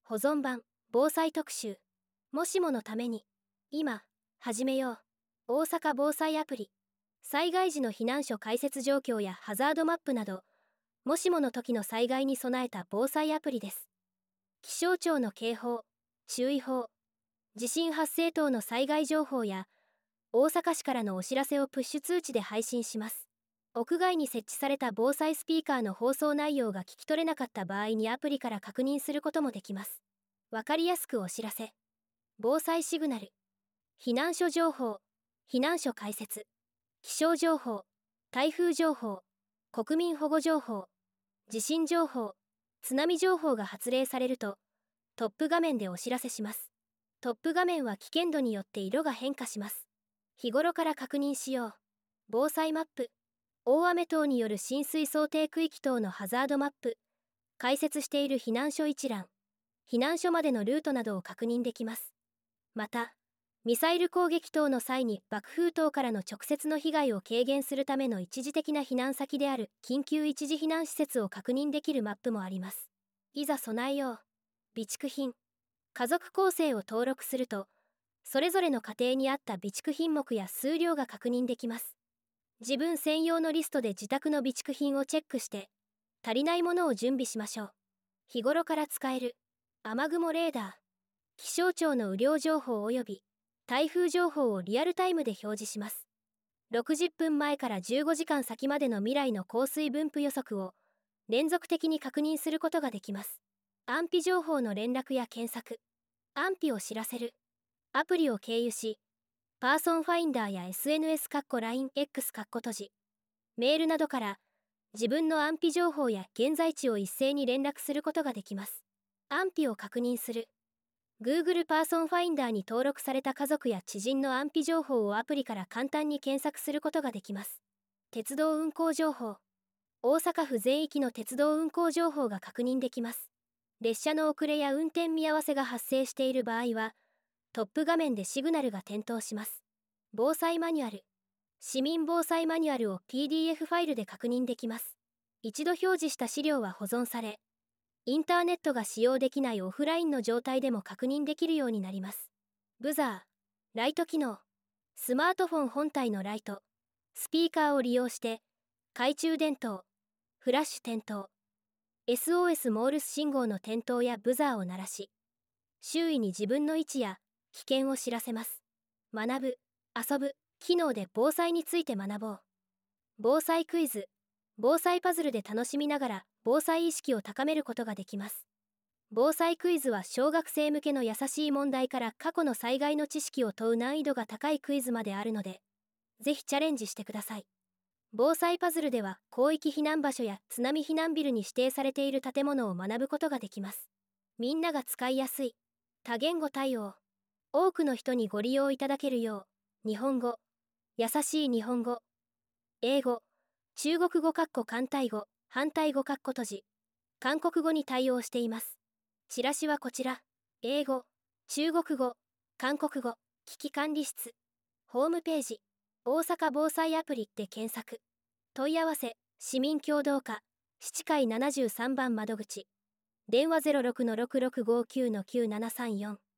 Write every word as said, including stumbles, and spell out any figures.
保存版、防災特集。もしものために、今、始めよう。大阪防災アプリ。災害時の避難所開設状況やハザードマップなど、もしもの時の災害に備えた防災アプリです。気象庁の警報、注意報、地震発生等の災害情報や、大阪市からのお知らせをプッシュ通知で配信します。屋外に設置された防災スピーカーの放送内容が聞き取れなかった場合にアプリから確認することもできます。わかりやすくお知らせ。防災シグナル。避難所情報、避難所開設。気象情報、台風情報、国民保護情報、地震情報、津波情報が発令されると、トップ画面でお知らせします。トップ画面は危険度によって色が変化します。日頃から確認しよう。防災マップ。大雨等による浸水想定区域等のハザードマップ。開設している避難所一覧。避難所までのルートなどを確認できます。また、ミサイル攻撃等の際に爆風等からの直接の被害を軽減するための一時的な避難先である緊急一時避難施設を確認できるマップもあります。いざ備えよう。備蓄品。家族構成を登録すると、それぞれの家庭に合った備蓄品目や数量が確認できます。自分専用のリストで自宅の備蓄品をチェックして、足りないものを準備しましょう。日頃から使える雨雲レーダー。気象庁の雨量情報及び台風情報をリアルタイムで表示します。ろくじゅっぷんまえからじゅうごじかん先までの未来の降水分布予測を連続的に確認することができます。安否情報の連絡や検索。安否を知らせる。アプリを経由し、パーソンファインダーや エスエヌエス ライン X 閉じ、メールなどから自分の安否情報や現在地を一斉に連絡することができます。安否を確認する。Google パーソンファインダーに登録された家族や知人の安否情報をアプリから簡単に検索することができます。鉄道運行情報。大阪府全域の鉄道運行情報が確認できます。列車の遅れや運転見合わせが発生している場合は、トップ画面でシグナルが点灯します。防災マニュアル。市民防災マニュアルを ピーディーエフ ファイルで確認できます。一度表示した資料は保存され、インターネットが使用できないオフラインの状態でも確認できるようになります。ブザー、ライト機能。スマートフォン本体のライト、スピーカーを利用して、懐中電灯、フラッシュ点灯、エスオーエス モールス信号の点灯やブザーを鳴らし、周囲に自分の位置や危険を知らせます。学ぶ、遊ぶ、機能で防災について学ぼう。防災クイズ、防災パズルで楽しみながら防災意識を高めることができます。防災クイズは小学生向けの優しい問題から過去の災害の知識を問う難易度が高いクイズまであるので、ぜひチャレンジしてください。防災パズルでは広域避難場所や津波避難ビルに指定されている建物を学ぶことができます。みんなが使いやすい、多言語対応、多くの人にご利用いただけるよう、日本語、優しい日本語、英語、中国語簡体語、反対語閉じ、韓国語に対応しています。チラシはこちら。英語、中国語、韓国語、危機管理室。ホームページ、大阪防災アプリで検索。問い合わせ、市民協働課、七階ななじゅうさんばん窓口。電話 ゼロろくのろくろくごきゅうのきゅうななさんよん。